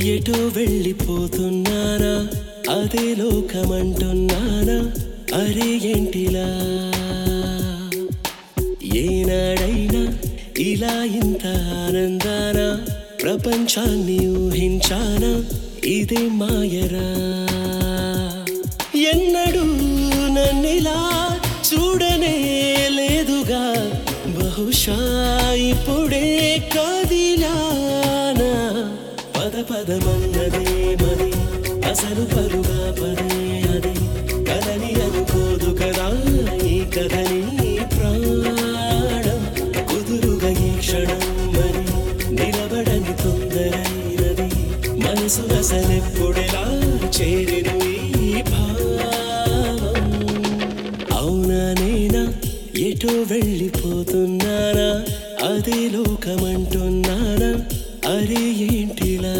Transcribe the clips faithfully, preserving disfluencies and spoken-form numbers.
ఎటో వెళ్ళిపోతున్నానా అదే లోకమంటున్నానా అరే ఏంటిలా ఏనాడైనా ఇలా ఇంత ఆనందానా ప్రపంచాన్ని ఊహించానా ఇదే మాయరా ఎన్నడూ నన్నిలా చూడనే లేదుగా బహుశా ఇప్పుడే కదిలానా పద పదమన్నదే మది అసలు పరుగా పదే అది కదని అనుకోదు కదా ఈ కథని ప్రాణం కుదురుగా ఈ క్షణం మరి నిలబడని తొందరైనది మనసు అసలెప్పుడెలా చేరెను ఈ భావం అవునా నేనా ఎటో వెళ్ళిపోతున్నానా అదే లోకమంటున్నానా అరే ఏంటిలా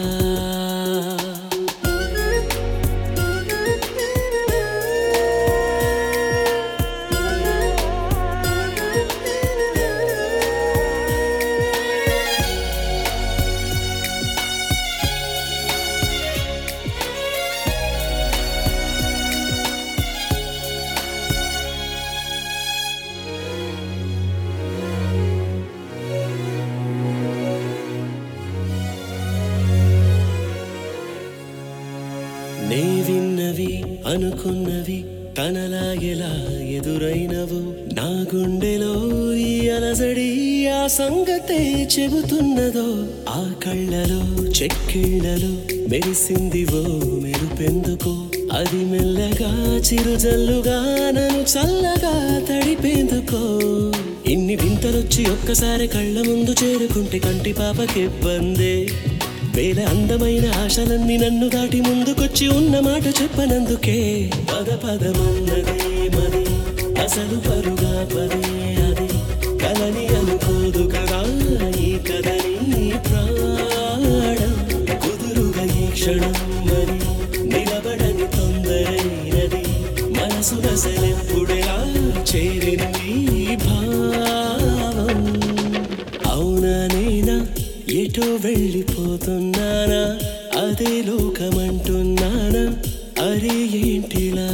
నే విన్నవి అనుకున్నవి తనలాగెలా ఎదురైనవు నా గుండెలో ఈ అలజడి ఆ సంగతే చెబుతున్నదో ఆ కళ్ళలో చెక్కిళ్ళలో మెరిసిందివో మెరుపెందుకో అది మెల్లగా చిరుజల్లుగా నన్ను చల్లగా తడిపేందుకో ఇన్ని వింతలొచ్చి ఒక్కసారి కళ్ళ ముందు చేరుకుంటే కంటి పాపకిబ్బందే వేల అందమైన ఆశలన్నీ నన్ను దాటి ముందుకొచ్చి ఉన్న మాట చెప్పనందుకే పద పదమన్నదే మది అసలు పరుగా పదే అది కలని అనుకోదు కదా ఈ కథని ప్రాణం కుదురుగా ఈ క్షణం మరి నిలబడని తొందరైనది మనసు అసలెప్పుడెలా చేరెను ఈ భావం అవునా నేనా ఎటో వెళ్ళిపోతున్నానా అదే లోకమంటున్నానా అరే ఏంటిలా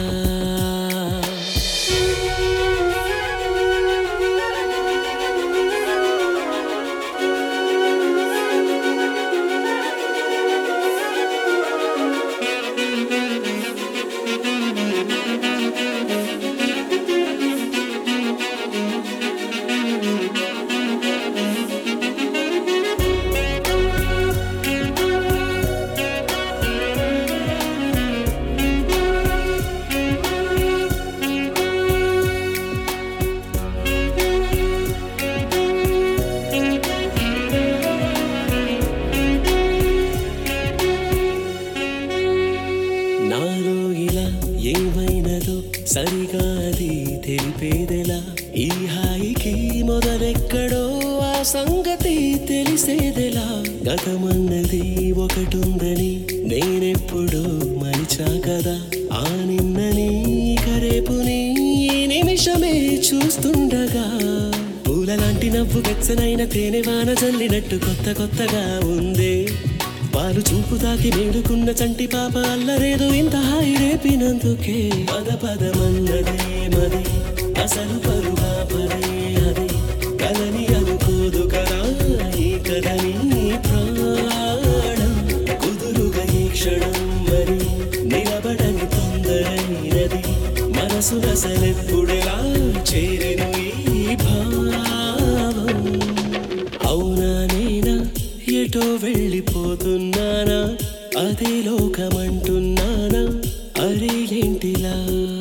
నాలో ఇలా ఏమైనదో సరిగా అది తెలిపేదెలా ఈ హాయికి మొదలెక్కడో ఆ సంగతి తెలిసేదెలా గతమన్నది ఒకటుందని నేనెప్పుడు మరిచా కదా ఆ నిన్నని కరేపుని ఈ నిమిషమే చూస్తుండగా పూలలాంటి నవ్వు వెచ్చనైన తేనె వాన జల్లినట్టు కొత్త కొత్తగా ఉందే పాలు చూపు తాకి వేడుకున్న చంటి పాప అల్లరేదో ఇంత హాయి రేపినందుకే పద పదమన్నదే మది అసలు పరుగా పదే అది కలని అనుకోదు కదా ఈ కథని ప్రాణం కుదురుగా ఈ క్షణం మరి నిలబడని తొందరైనది మనసు అసలెప్పుడెలా చేరెను ఈ భావం అవునా నేనా ఎటో వెళ్ళిపోతున్నానా అదే లోకమంటున్నానా అరే ఏంటిలా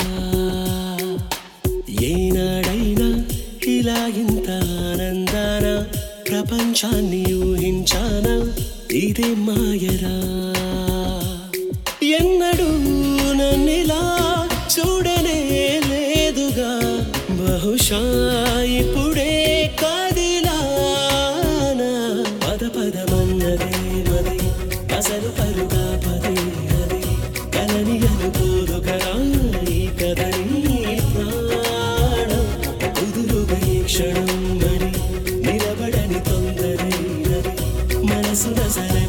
ఏనాడైనా ఇలా ఇంత ఆనందానా ప్రపంచాన్ని ఊహించానా ఇదే మాయరా ఎన్నడూ నన్నిలా చూడనే లేదుగా బహుశా ఇప్పుడే కదిలానా పద పదమన్నదే మది అసలు పరుగా పదే అది కలని అనుకోదు కదా ఈ కథని ప్రాణం కుదురుగా ఈ క్షణం మరి నిలబడని తొందరైనది మనసు నసల